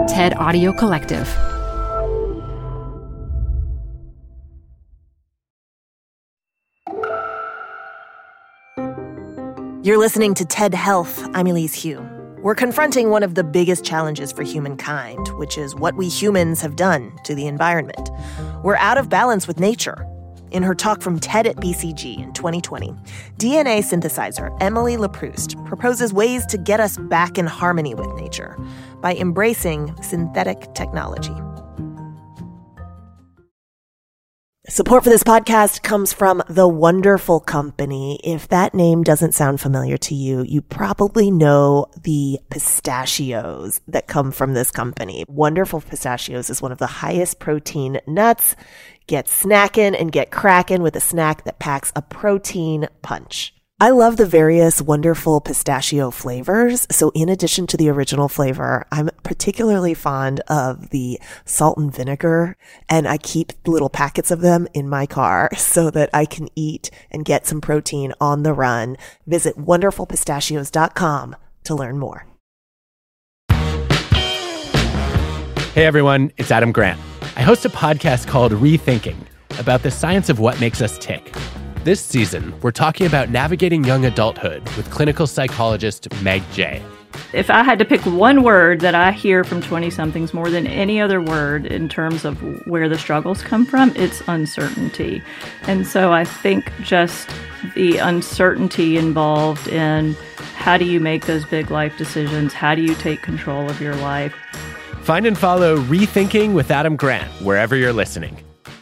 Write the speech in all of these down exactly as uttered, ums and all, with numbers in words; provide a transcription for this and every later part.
TED Audio Collective. You're listening to TED Health. I'm Elise Hu. We're confronting one of the biggest challenges for humankind, which is what we humans have done to the environment. We're out of balance with nature. In her talk from TED at B C G in twenty twenty, D N A synthesizer Emily Leproust proposes ways to get us back in harmony with nature by embracing synthetic technology. Support for this podcast comes from The Wonderful Company. If that name doesn't sound familiar to you, you probably know the pistachios that come from this company. Wonderful Pistachios is one of the highest protein nuts. Get snackin' and get crackin' with a snack that packs a protein punch. I love the various wonderful pistachio flavors. So in addition to the original flavor, I'm particularly fond of the salt and vinegar, and I keep little packets of them in my car so that I can eat and get some protein on the run. Visit wonderful pistachios dot com to learn more. Hey everyone, it's Adam Grant. I host a podcast called Rethinking about the science of what makes us tick. This season, we're talking about navigating young adulthood with clinical psychologist Meg Jay. If I had to pick one word that I hear from twenty-somethings more than any other word in terms of where the struggles come from, it's uncertainty. And so I think just the uncertainty involved in how do you make those big life decisions? How do you take control of your life? Find and follow Rethinking with Adam Grant wherever you're listening.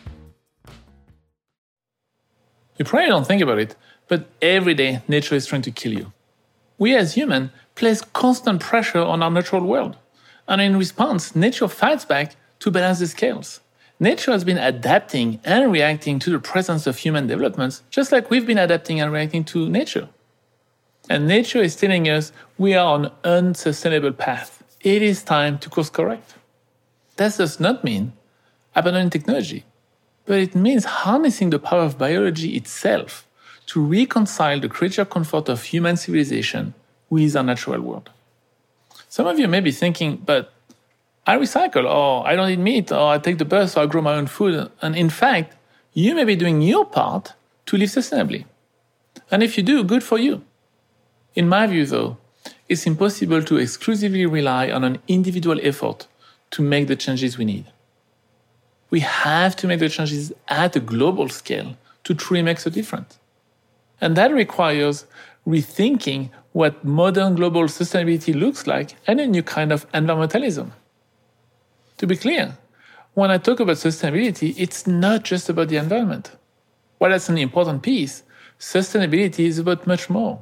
You probably don't think about it, but every day nature is trying to kill you. We as humans place constant pressure on our natural world. And in response, nature fights back to balance the scales. Nature has been adapting and reacting to the presence of human developments, just like we've been adapting and reacting to nature. And nature is telling us we are on an unsustainable path. It is time to course correct. That does not mean abandoning technology, but it means harnessing the power of biology itself to reconcile the creature comfort of human civilization with our natural world. Some of you may be thinking, but I recycle, or I don't eat meat, or I take the bus, or I grow my own food. And in fact, you may be doing your part to live sustainably. And if you do, good for you. In my view, though, it's impossible to exclusively rely on an individual effort to make the changes we need. We have to make the changes at a global scale to truly make a difference. And that requires rethinking what modern global sustainability looks like and a new kind of environmentalism. To be clear, when I talk about sustainability, it's not just about the environment. While that's an important piece, sustainability is about much more.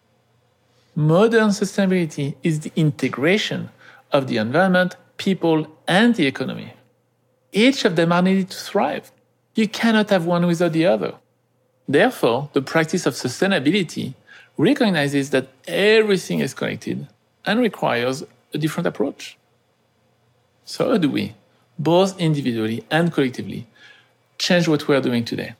Modern sustainability is the integration of the environment, people, and the economy. Each of them are needed to thrive. You cannot have one without the other. Therefore, the practice of sustainability recognizes that everything is connected and requires a different approach. So how do we, both individually and collectively, change what we are doing today?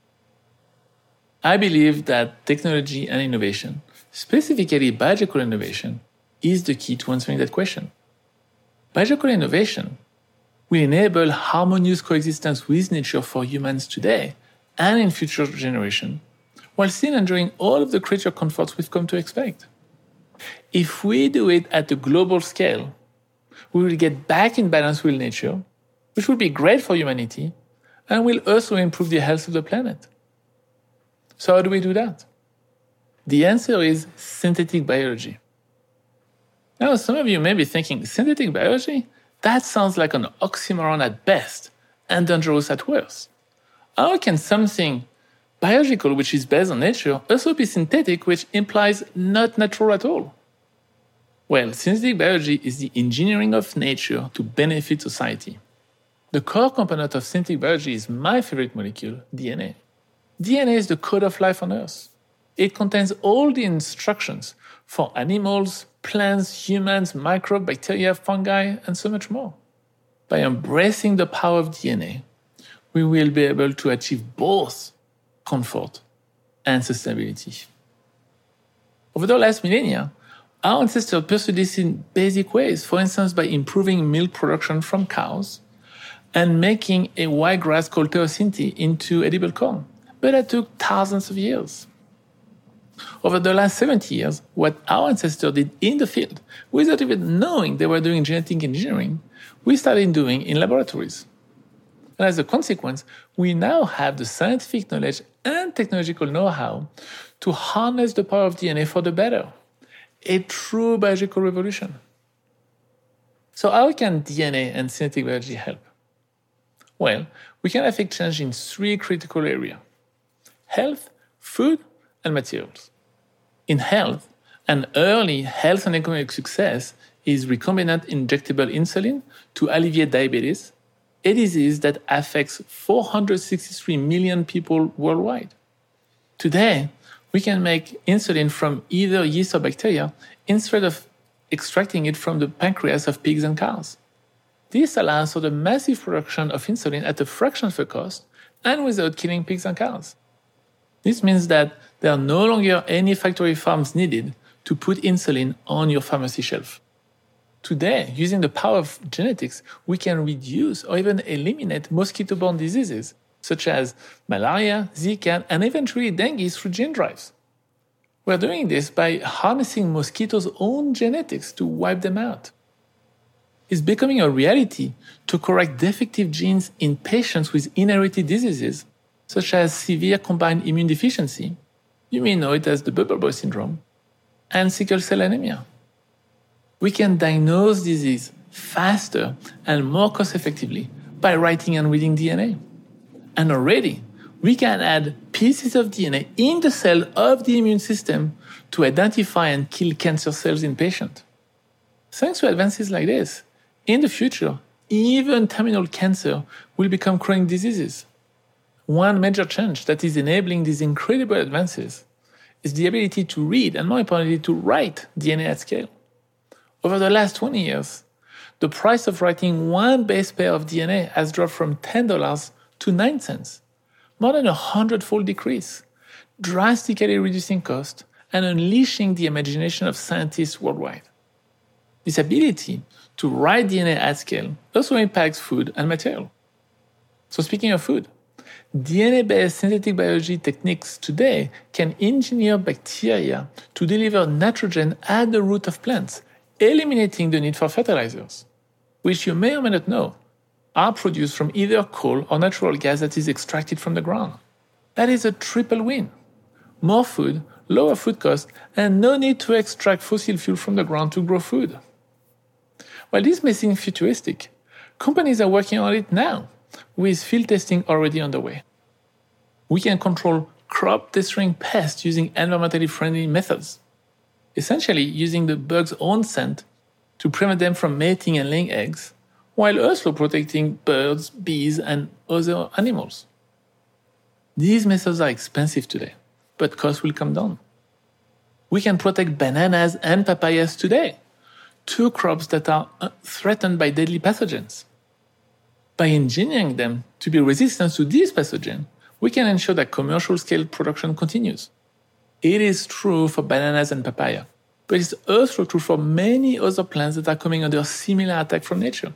I believe that technology and innovation, specifically biological innovation, is the key to answering that question. Biological innovation will enable harmonious coexistence with nature for humans today and in future generations, while still enjoying all of the creature comforts we've come to expect. If we do it at a global scale, we will get back in balance with nature, which will be great for humanity, and will also improve the health of the planet. So how do we do that? The answer is synthetic biology. Now, some of you may be thinking, synthetic biology? That sounds like an oxymoron at best and dangerous at worst. How can something biological, which is based on nature, also be synthetic, which implies not natural at all? Well, synthetic biology is the engineering of nature to benefit society. The core component of synthetic biology is my favorite molecule, D N A. D N A is the code of life on Earth. It contains all the instructions for animals, plants, humans, microbes, bacteria, fungi, and so much more. By embracing the power of D N A, we will be able to achieve both comfort and sustainability. Over the last millennia, Our ancestors pursued this in basic ways, for instance, by improving milk production from cows and making a white grass called teosinte into edible corn. But that took thousands of years. Over the last seventy years, what our ancestors did in the field, without even knowing they were doing genetic engineering, we started doing in laboratories. And as a consequence, we now have the scientific knowledge and technological know-how to harness the power of D N A for the better. A true biological revolution. So how can D N A and synthetic biology help? Well, we can affect change in three critical areas: health, food, and materials. In health, an early health and economic success is recombinant injectable insulin to alleviate diabetes, a disease that affects four hundred sixty-three million people worldwide. Today, we can make insulin from either yeast or bacteria instead of extracting it from the pancreas of pigs and cows. This allows for the massive production of insulin at a fraction of the cost and without killing pigs and cows. This means that there are no longer any factory farms needed to put insulin on your pharmacy shelf. Today, using the power of genetics, we can reduce or even eliminate mosquito-borne diseases such as malaria, Zika, and eventually dengue through gene drives. We're doing this by harnessing mosquitoes' own genetics to wipe them out. It's becoming a reality to correct defective genes in patients with inherited diseases, such as severe combined immune deficiency, you may know it as the bubble boy syndrome, and sickle cell anemia. We can diagnose disease faster and more cost-effectively by writing and reading D N A. And already, we can add pieces of D N A in the cell of the immune system to identify and kill cancer cells in patients. Thanks to advances like this, in the future, even terminal cancer will become chronic diseases. One major change that is enabling these incredible advances is the ability to read and, more importantly, to write D N A at scale. Over the last twenty years, the price of writing one base pair of D N A has dropped from ten dollars to nine cents, more than a hundredfold decrease, drastically reducing cost and unleashing the imagination of scientists worldwide. This ability to write D N A at scale also impacts food and material. So speaking of food, D N A-based synthetic biology techniques today can engineer bacteria to deliver nitrogen at the root of plants, eliminating the need for fertilizers, which you may or may not know are produced from either coal or natural gas that is extracted from the ground. That is a triple win. More food, lower food costs, and no need to extract fossil fuel from the ground to grow food. While this may seem futuristic, companies are working on it now, with field testing already underway. We can control crop-destroying pests using environmentally friendly methods, essentially using the bug's own scent to prevent them from mating and laying eggs, while also protecting birds, bees, and other animals. These methods are expensive today, but costs will come down. We can protect bananas and papayas today, two crops that are threatened by deadly pathogens. By engineering them to be resistant to these pathogens, we can ensure that commercial-scale production continues. It is true for bananas and papaya, but it's also true for many other plants that are coming under similar attack from nature.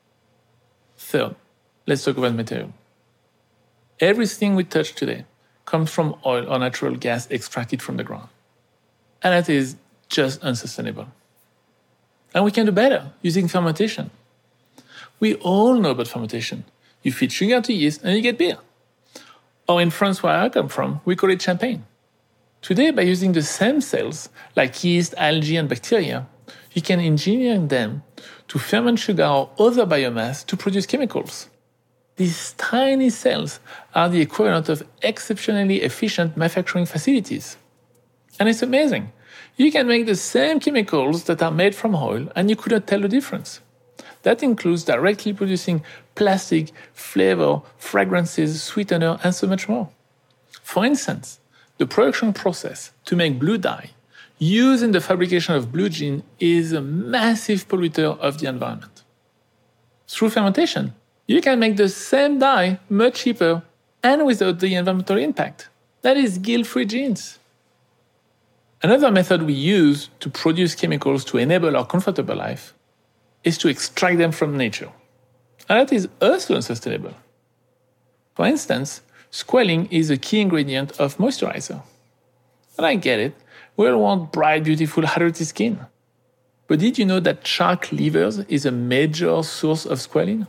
Third, let's talk about material. Everything we touch today comes from oil or natural gas extracted from the ground. And that is just unsustainable. And we can do better using fermentation. We all know about fermentation. You feed sugar to yeast and you get beer. Or in France, where I come from, we call it champagne. Today, by using the same cells, like yeast, algae, and bacteria, you can engineer them to ferment sugar or other biomass to produce chemicals. These tiny cells are the equivalent of exceptionally efficient manufacturing facilities. And it's amazing. You can make the same chemicals that are made from oil, and you couldn't tell the difference. That includes directly producing plastic, flavor, fragrances, sweetener, and so much more. For instance, the production process to make blue dye used in the fabrication of blue jeans is a massive polluter of the environment. Through fermentation, you can make the same dye much cheaper and without the environmental impact. That is guilt-free jeans. Another method we use to produce chemicals to enable our comfortable life is to extract them from nature. And that is also unsustainable. For instance, squalene is a key ingredient of moisturizer. And I get it, we all want bright, beautiful, hydrated skin. But did you know that shark livers is a major source of squalene?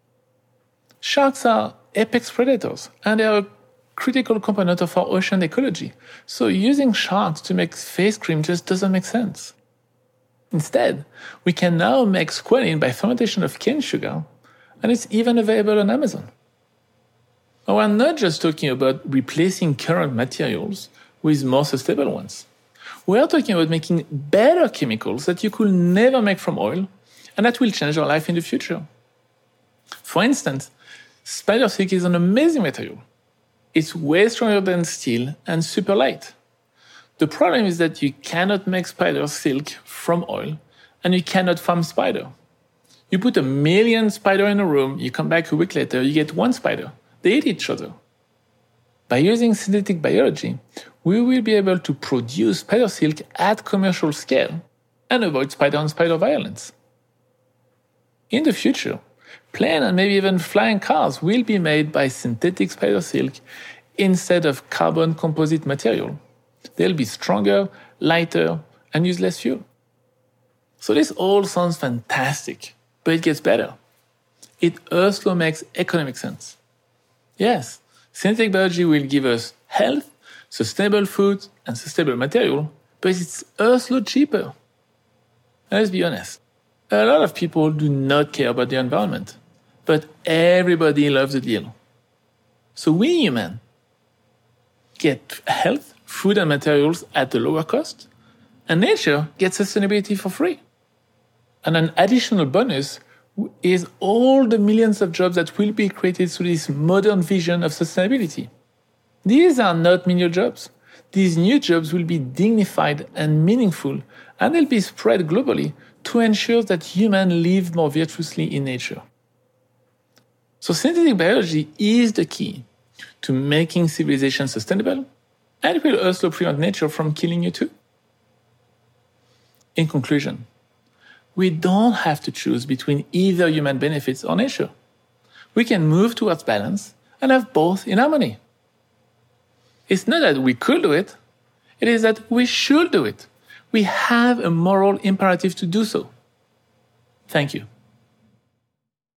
Sharks are apex predators, and they are a critical component of our ocean ecology. So using sharks to make face cream just doesn't make sense. Instead, we can now make squalene by fermentation of cane sugar, and it's even available on Amazon. Now, we're not just talking about replacing current materials with more sustainable ones. We are talking about making better chemicals that you could never make from oil, and that will change your life in the future. For instance, spider silk is an amazing material. It's way stronger than steel and super light. The problem is that you cannot make spider silk from oil, and you cannot farm spider. You put a million spider in a room, you come back a week later, you get one spider. They eat each other. By using synthetic biology, we will be able to produce spider silk at commercial scale and avoid spider-on-spider violence. In the future, plane and maybe even flying cars will be made by synthetic spider silk instead of carbon composite material. They'll be stronger, lighter, and use less fuel. So this all sounds fantastic, but it gets better. It also makes economic sense. Yes, synthetic biology will give us health, sustainable food, and sustainable material, but it's also cheaper. And let's be honest, a lot of people do not care about the environment, but everybody loves a deal. So we humans get health, food, and materials at a lower cost, and nature gets sustainability for free. And an additional bonus is all the millions of jobs that will be created through this modern vision of sustainability. These are not menial jobs. These new jobs will be dignified and meaningful, and they'll be spread globally to ensure that humans live more virtuously in nature. So synthetic biology is the key to making civilization sustainable, and it will also prevent nature from killing you too. In conclusion, we don't have to choose between either human benefits or nature. We can move towards balance and have both in harmony. It's not that we could do it, it is that we should do it. We have a moral imperative to do so. Thank you.